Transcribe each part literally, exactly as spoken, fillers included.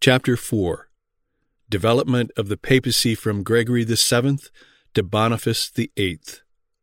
Chapter four. Development of the papacy from Gregory the Seventh to Boniface the Eighth.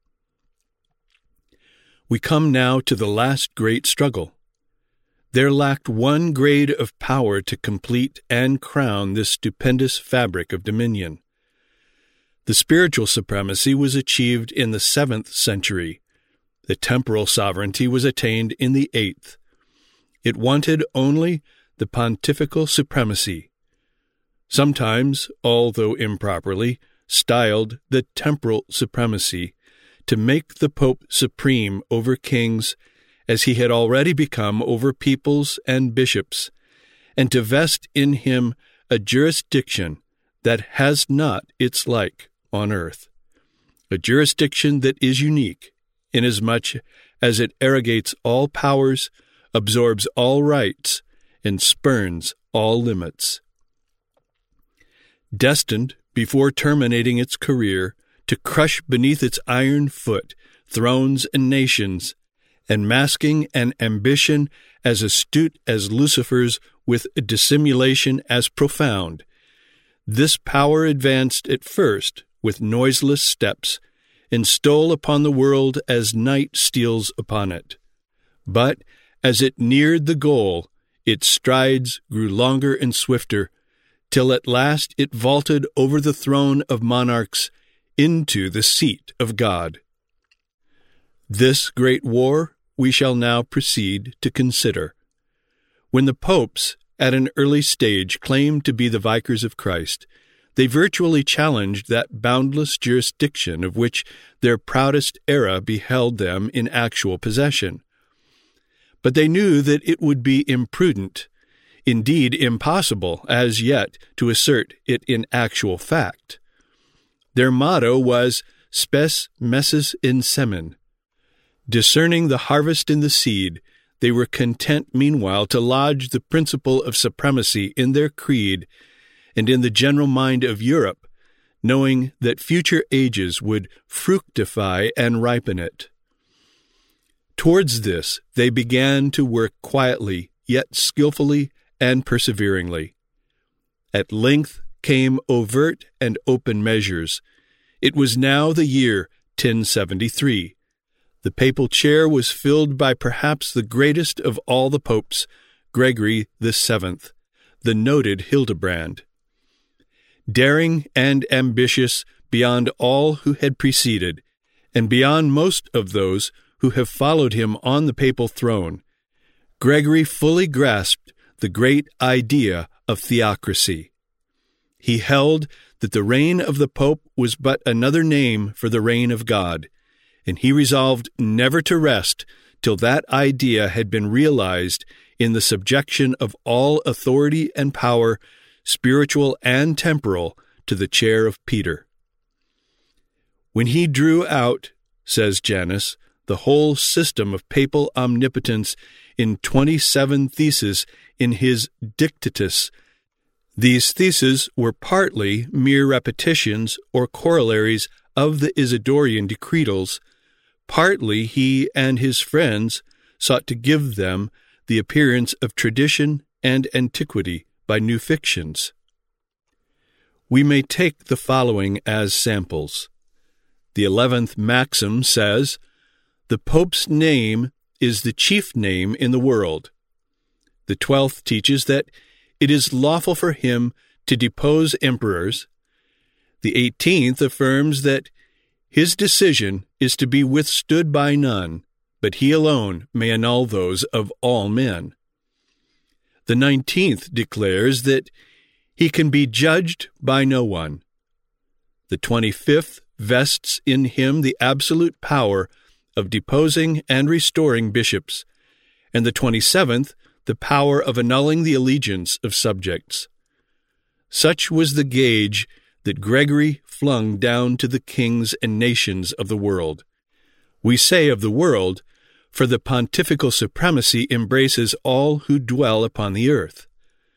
We come now to the last great struggle. There lacked one grade of power to complete and crown this stupendous fabric of dominion. The spiritual supremacy was achieved in the seventh century. The temporal sovereignty was attained in the eighth. It wanted only the pontifical supremacy, sometimes, although improperly, styled the temporal supremacy, to make the Pope supreme over kings, as he had already become over peoples and bishops, and to vest in him a jurisdiction that has not its like on earth, a jurisdiction that is unique, inasmuch as it arrogates all powers, absorbs all rights, and spurns all limits. Destined, before terminating its career, to crush beneath its iron foot thrones and nations, and masking an ambition as astute as Lucifer's with a dissimulation as profound, this power advanced at first with noiseless steps, and stole upon the world as night steals upon it. But as it neared the goal, its strides grew longer and swifter, till at last it vaulted over the throne of monarchs into the seat of God. This great war we shall now proceed to consider. When the popes, at an early stage, claimed to be the vicars of Christ, they virtually challenged that boundless jurisdiction of which their proudest era beheld them in actual possession. But they knew that it would be imprudent, indeed impossible as yet, to assert it in actual fact. Their motto was spes messes in semen. Discerning the harvest in the seed, they were content meanwhile to lodge the principle of supremacy in their creed and in the general mind of Europe, knowing that future ages would fructify and ripen it. Towards this they began to work quietly, yet skillfully and perseveringly. At length came overt and open measures. It was now the year ten seventy-three. The papal chair was filled by perhaps the greatest of all the popes, Gregory the Seventh, the noted Hildebrand. Daring and ambitious beyond all who had preceded, and beyond most of those who have followed him on the papal throne, Gregory fully grasped the great idea of theocracy. He held that the reign of the Pope was but another name for the reign of God, and he resolved never to rest till that idea had been realized in the subjection of all authority and power, spiritual and temporal, to the chair of Peter. When he drew out, says Janus, the whole system of papal omnipotence in twenty-seven theses in his Dictatus, these theses were partly mere repetitions or corollaries of the Isidorian decretals, partly he and his friends sought to give them the appearance of tradition and antiquity by new fictions. We may take the following as samples. The eleventh maxim says, "The Pope's name is the chief name in the world." The twelfth teaches that it is lawful for him to depose emperors. The eighteenth affirms that his decision is to be withstood by none, but he alone may annul those of all men. The nineteenth declares that he can be judged by no one. The twenty-fifth vests in him the absolute power of deposing and restoring bishops, and the twenty-seventh the power of annulling the allegiance of subjects. Such was the gauge that Gregory flung down to the kings and nations of the world. We say of the world, for the pontifical supremacy embraces all who dwell upon the earth.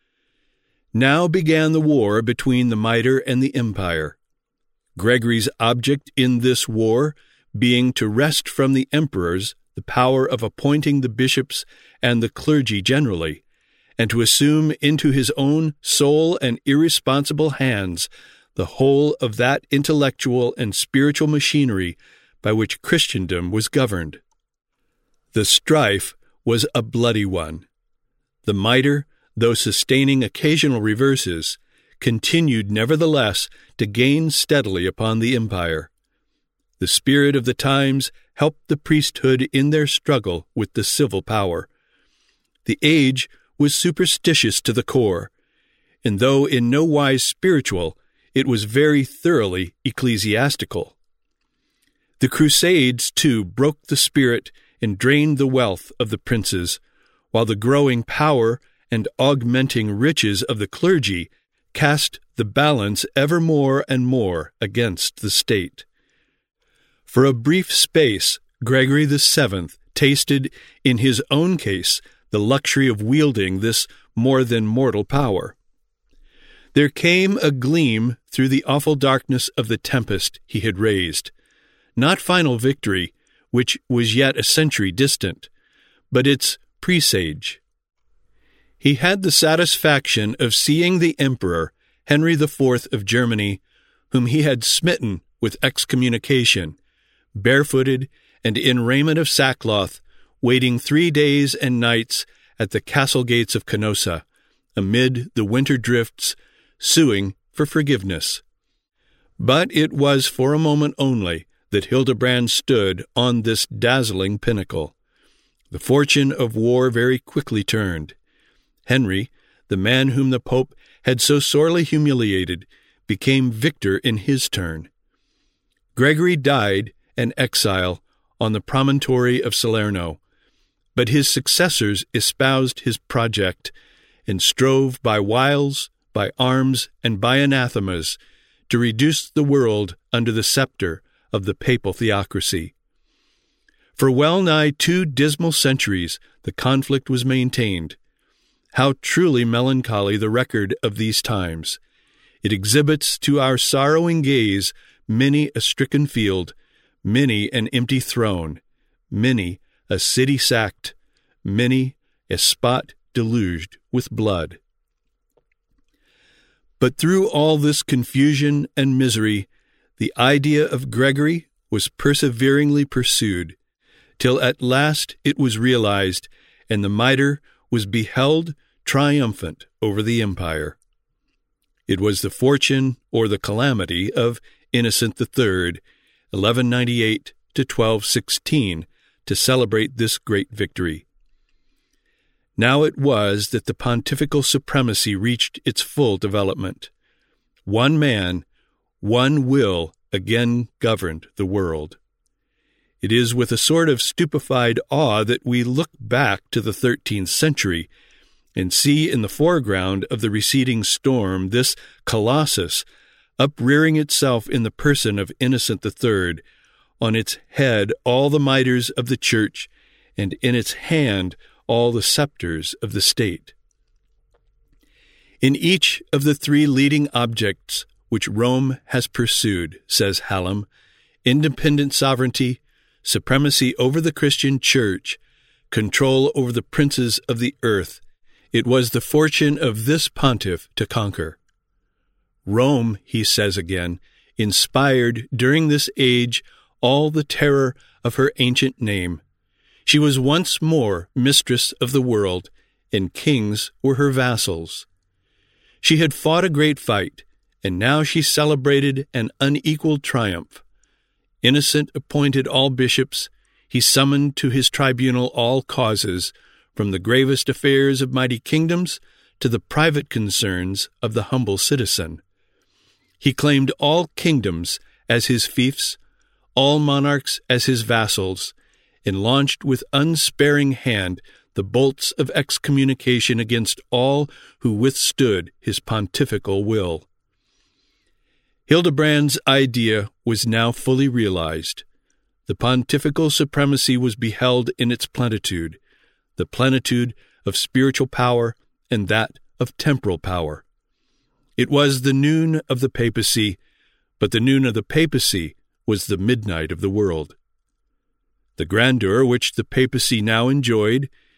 Now began the war between the mitre and the empire. Gregory's object in this war being to wrest from the emperors the power of appointing the bishops and the clergy generally, and to assume into his own sole and irresponsible hands the whole of that intellectual and spiritual machinery by which Christendom was governed. The strife was a bloody one. The mitre, though sustaining occasional reverses, continued nevertheless to gain steadily upon the empire. The spirit of the times helped the priesthood in their struggle with the civil power. The age was superstitious to the core, and though in no wise spiritual, it was very thoroughly ecclesiastical. The Crusades, too, broke the spirit and drained the wealth of the princes, while the growing power and augmenting riches of the clergy cast the balance ever more and more against the state. For a brief space, Gregory the Seventh tasted, in his own case, the luxury of wielding this more than mortal power. There came a gleam through the awful darkness of the tempest he had raised, not final victory, which was yet a century distant, but its presage. He had the satisfaction of seeing the Emperor, Henry the Fourth of Germany, whom he had smitten with excommunication, barefooted and in raiment of sackcloth, waiting three days and nights at the castle gates of Canossa, amid the winter drifts, suing for forgiveness. But it was for a moment only that Hildebrand stood on this dazzling pinnacle. The fortune of war very quickly turned. Henry, the man whom the Pope had so sorely humiliated, became victor in his turn. Gregory died an exile on the promontory of Salerno, but his successors espoused his project and strove by wiles, by arms, and by anathemas to reduce the world under the scepter of the papal theocracy. For well nigh two dismal centuries the conflict was maintained. How truly melancholy the record of these times! It exhibits to our sorrowing gaze many a stricken field, many an empty throne, many a city sacked, many a spot deluged with blood. But through all this confusion and misery, the idea of Gregory was perseveringly pursued, till at last it was realized, and the mitre was beheld triumphant over the empire. It was the fortune or the calamity of Innocent the Third, eleven ninety-eight to twelve sixteen, to celebrate this great victory. Now it was that the pontifical supremacy reached its full development. One man, one will again governed the world. It is with a sort of stupefied awe that we look back to the thirteenth century and see in the foreground of the receding storm this colossus uprearing itself in the person of Innocent the Third, on its head all the mitres of the Church, and in its hand all the sceptres of the state. In each of the three leading objects which Rome has pursued, says Hallam, independent sovereignty, supremacy over the Christian Church, control over the princes of the earth, it was the fortune of this pontiff to conquer. Rome, he says again, inspired during this age all the terror of her ancient name. She was once more mistress of the world, and kings were her vassals. She had fought a great fight, and now she celebrated an unequaled triumph. Innocent appointed all bishops, he summoned to his tribunal all causes, from the gravest affairs of mighty kingdoms to the private concerns of the humble citizen. He claimed all kingdoms as his fiefs, all monarchs as his vassals, and launched with unsparing hand the bolts of excommunication against all who withstood his pontifical will. Hildebrand's idea was now fully realized. The pontifical supremacy was beheld in its plenitude, the plenitude of spiritual power and that of temporal power. It was the noon of the papacy, but the noon of the papacy was the midnight of the world. The grandeur which the papacy now enjoyed,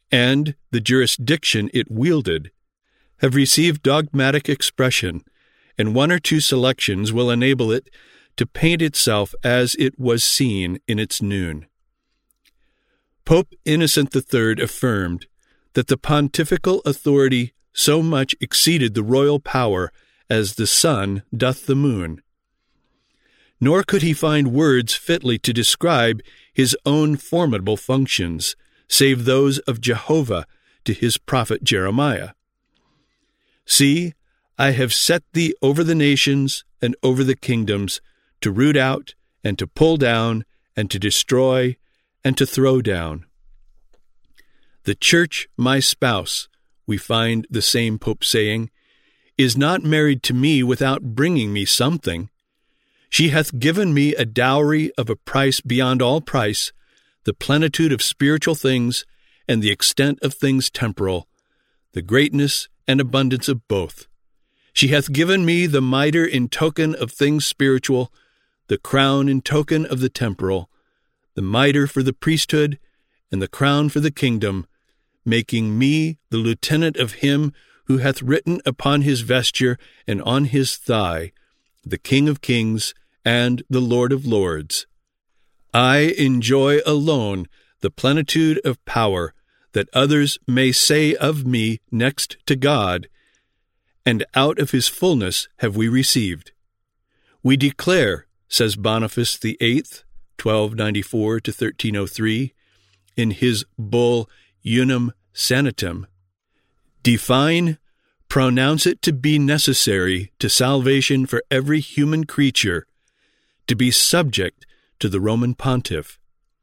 and the jurisdiction it wielded have received dogmatic expression, and one or two selections will enable it to paint itself as it was seen in its noon. Pope Innocent the Third affirmed that the pontifical authority so much exceeded the royal power as the sun doth the moon. Nor could he find words fitly to describe his own formidable functions, save those of Jehovah to his prophet Jeremiah. See, I have set thee over the nations and over the kingdoms, to root out and to pull down and to destroy and to throw down. The church, my spouse, we find the same Pope saying, is not married to me without bringing me something. She hath given me a dowry of a price beyond all price, the plenitude of spiritual things and the extent of things temporal, the greatness and abundance of both. She hath given me the mitre in token of things spiritual, the crown in token of the temporal, the mitre for the priesthood, and the crown for the kingdom, making me the lieutenant of him who hath written upon his vesture and on his thigh, the King of kings and the Lord of lords. I enjoy alone the plenitude of power, that others may say of me next to God, and out of his fullness have we received. We declare, says Boniface the Eighth, twelve ninety-four to thirteen oh three, in his bull Unum Sanatum, define, pronounce it to be necessary to salvation for every human creature, to be subject to the Roman Pontiff.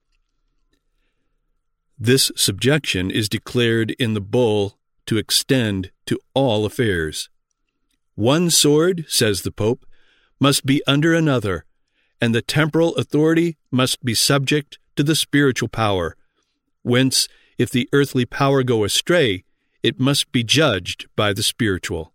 This subjection is declared in the bull to extend to all affairs. One sword, says the Pope, must be under another, and the temporal authority must be subject to the spiritual power, whence, if the earthly power go astray, it must be judged by the spiritual.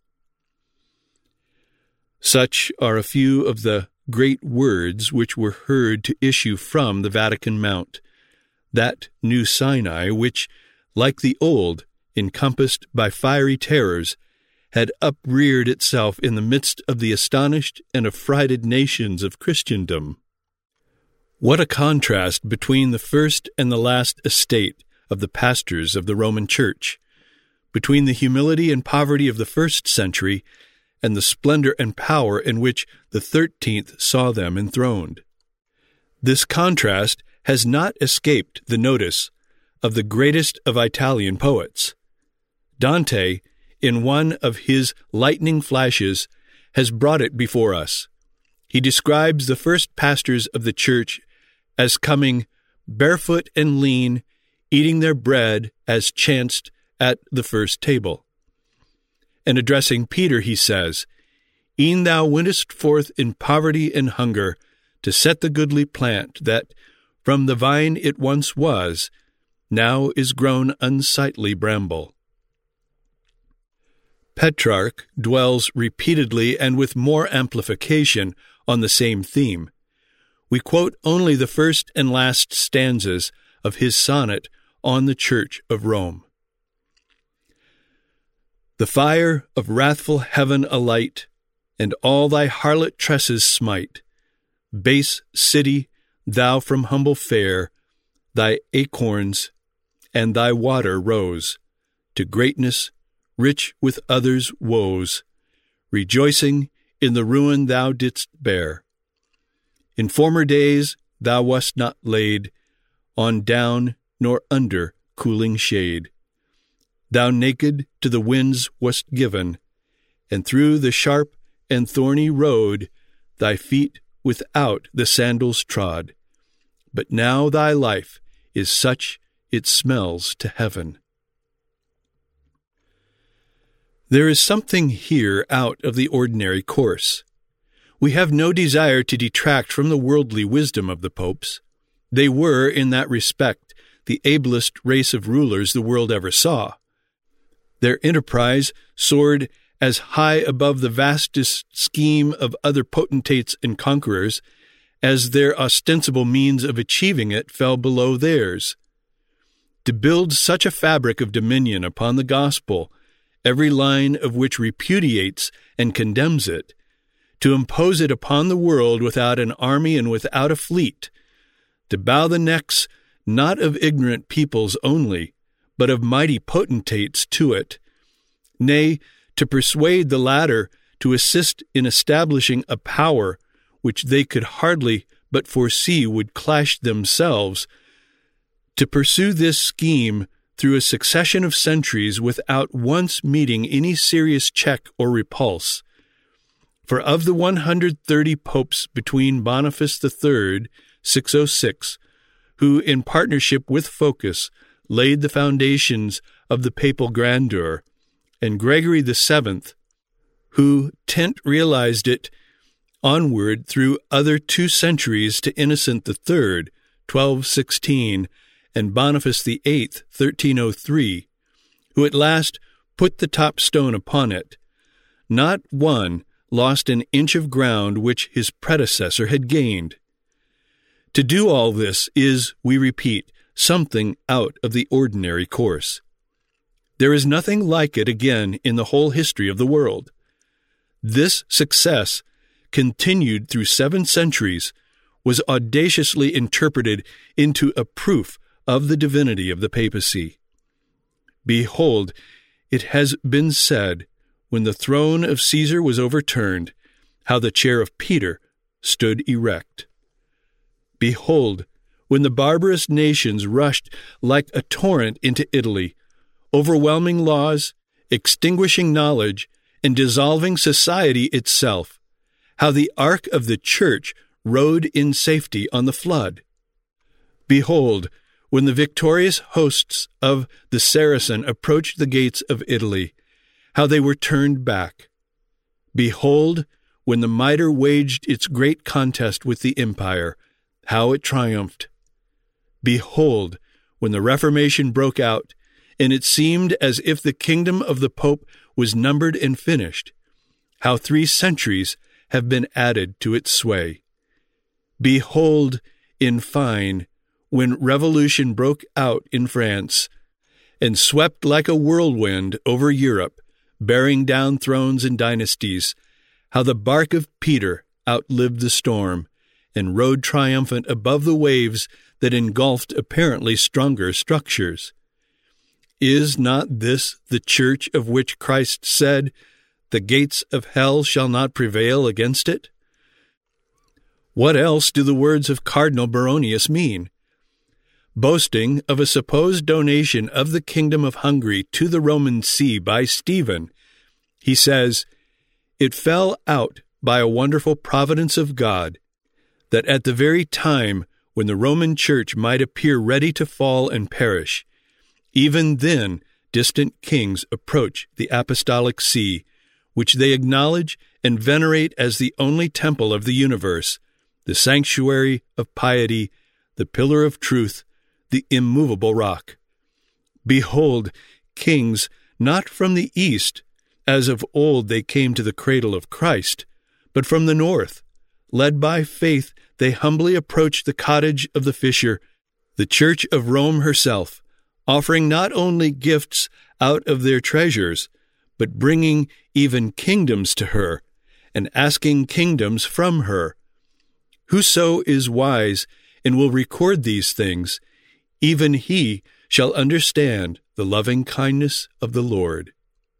Such are a few of the great words which were heard to issue from the Vatican Mount, that new Sinai which, like the old, encompassed by fiery terrors, had upreared itself in the midst of the astonished and affrighted nations of Christendom. What a contrast between the first and the last estate of the pastors of the Roman Church, between the humility and poverty of the first century and the splendor and power in which the thirteenth saw them enthroned. This contrast has not escaped the notice of the greatest of Italian poets. Dante, in one of his lightning flashes, has brought it before us. He describes the first pastors of the church as coming barefoot and lean, eating their bread as chanced at the first table. And addressing Peter, he says, E'en thou wentest forth in poverty and hunger, to set the goodly plant that, from the vine it once was, now is grown unsightly bramble. Petrarch dwells repeatedly and with more amplification on the same theme. We quote only the first and last stanzas of his sonnet on the Church of Rome. The fire of wrathful heaven alight, and all thy harlot tresses smite. Base city, thou from humble fare, thy acorns and thy water rose, to greatness rich with others' woes, rejoicing in the ruin thou didst bear. In former days thou wast not laid on down nor under cooling shade. Thou naked to the winds wast given, and through the sharp and thorny road thy feet without the sandals trod. But now thy life is such it smells to heaven. There is something here out of the ordinary course. We have no desire to detract from the worldly wisdom of the popes. They were, in that respect, the ablest race of rulers the world ever saw. Their enterprise soared as high above the vastest scheme of other potentates and conquerors as their ostensible means of achieving it fell below theirs. to build such a fabric of dominion upon the gospel, every line of which repudiates and condemns it, to impose it upon the world without an army and without a fleet, to bow the necks not of ignorant peoples only, but of mighty potentates to it, nay, to persuade the latter to assist in establishing a power which they could hardly but foresee would clash themselves, to pursue this scheme through a succession of centuries without once meeting any serious check or repulse. For of the one hundred thirty popes between Boniface the Third, six oh six, who in partnership with Phocas laid the foundations of the papal grandeur, and Gregory the Seventh, who tent realized it onward through other two centuries to Innocent the Third, twelve sixteen, and Boniface the Eighth, thirteen oh three, who at last put the top stone upon it, not one lost an inch of ground which his predecessor had gained. To do all this is, we repeat, something out of the ordinary course. There is nothing like it again in the whole history of the world. This success, continued through seven centuries, was audaciously interpreted into a proof of the divinity of the papacy. Behold, it has been said, when the throne of Caesar was overturned, how the chair of Peter stood erect. Behold, when the barbarous nations rushed like a torrent into Italy, overwhelming laws, extinguishing knowledge, and dissolving society itself, how the ark of the church rode in safety on the flood. Behold, when the victorious hosts of the Saracen approached the gates of Italy, how they were turned back. Behold, when the mitre waged its great contest with the empire, how it triumphed. Behold, when the Reformation broke out, and it seemed as if the kingdom of the Pope was numbered and finished, how three centuries have been added to its sway. Behold, in fine, when revolution broke out in France, and swept like a whirlwind over Europe, bearing down thrones and dynasties, how the bark of Peter outlived the storm, and rode triumphant above the waves that engulfed apparently stronger structures. Is not this the church of which Christ said, "The gates of hell shall not prevail against it"? What else do the words of Cardinal Baronius mean? Boasting of a supposed donation of the kingdom of Hungary to the Roman See by Stephen, he says, "It fell out by a wonderful providence of God, that at the very time when the Roman Church might appear ready to fall and perish, even then distant kings approach the apostolic see, which they acknowledge and venerate as the only temple of the universe, the sanctuary of piety, the pillar of truth, the immovable rock. Behold, kings not from the east, as of old they came to the cradle of Christ, but from the north, led by faith, they humbly approach the cottage of the fisher, the church of Rome herself, offering not only gifts out of their treasures, but bringing even kingdoms to her, and asking kingdoms from her. Whoso is wise and will record these things, even he shall understand the loving kindness of the Lord."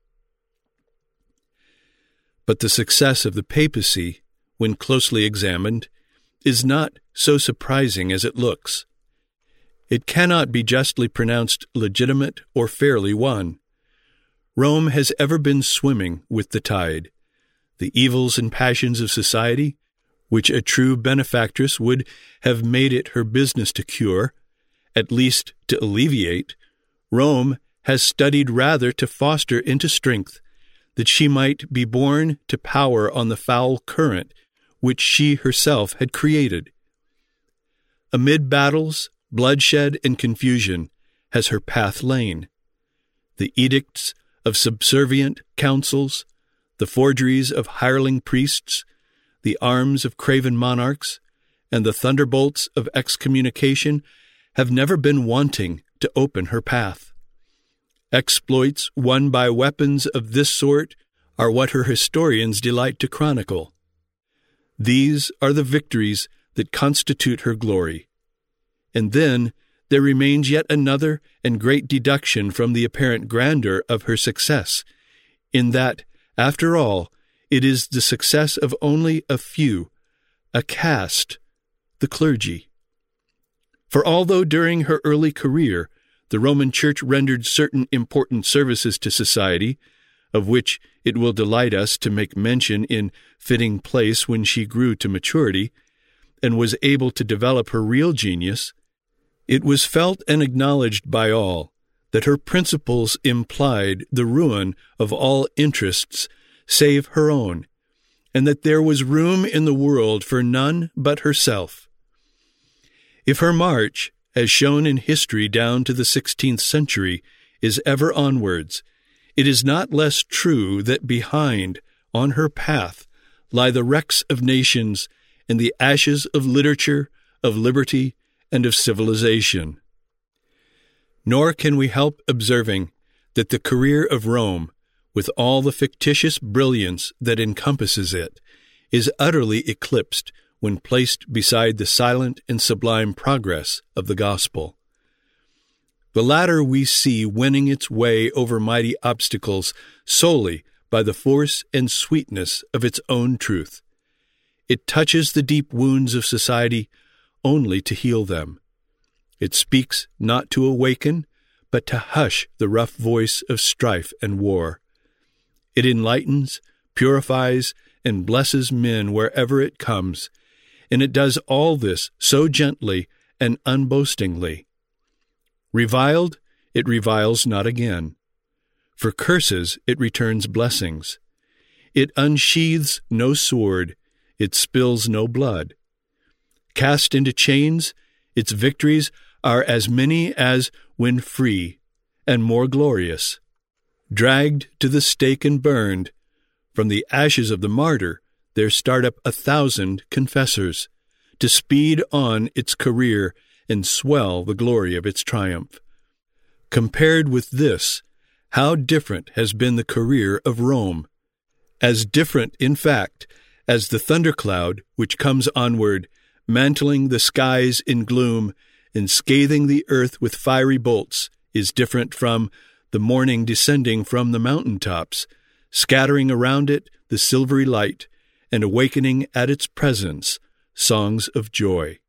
But the success of the papacy, when closely examined, is not so surprising as it looks. It cannot be justly pronounced legitimate or fairly won. Rome has ever been swimming with the tide. The evils and passions of society, which a true benefactress would have made it her business to cure, at least to alleviate, Rome has studied rather to foster into strength, that she might be borne to power on the foul current which she herself had created. Amid battles, bloodshed, and confusion has her path lain. The edicts of subservient councils, the forgeries of hireling priests, the arms of craven monarchs, and the thunderbolts of excommunication have never been wanting to open her path. Exploits won by weapons of this sort are what her historians delight to chronicle. These are the victories that constitute her glory. And then there remains yet another and great deduction from the apparent grandeur of her success, in that, after all, it is the success of only a few, a caste, the clergy. For although during her early career the Roman Church rendered certain important services to society, of which it will delight us to make mention in fitting place when she grew to maturity, and was able to develop her real genius, it was felt and acknowledged by all that her principles implied the ruin of all interests save her own, and that there was room in the world for none but herself. If her march, as shown in history down to the sixteenth century, is ever onwards, it is not less true that behind, on her path, lie the wrecks of nations and the ashes of literature, of liberty, and of civilization. Nor can we help observing that the career of Rome, with all the fictitious brilliance that encompasses it, is utterly eclipsed when placed beside the silent and sublime progress of the gospel. The latter we see winning its way over mighty obstacles solely by the force and sweetness of its own truth. It touches the deep wounds of society only to heal them. It speaks not to awaken, but to hush the rough voice of strife and war. It enlightens, purifies, and blesses men wherever it comes, and it does all this so gently and unboastingly. Reviled, it reviles not again. For curses it returns blessings. It unsheathes no sword, it spills no blood. Cast into chains, its victories are as many as when free, and more glorious. Dragged to the stake and burned, from the ashes of the martyr there start up a thousand confessors, to speed on its career and swell the glory of its triumph. Compared with this, how different has been the career of Rome! As different, in fact, as the thundercloud which comes onward, mantling the skies in gloom and scathing the earth with fiery bolts, is different from the morning descending from the mountain tops, scattering around it the silvery light, and awakening at its presence songs of joy.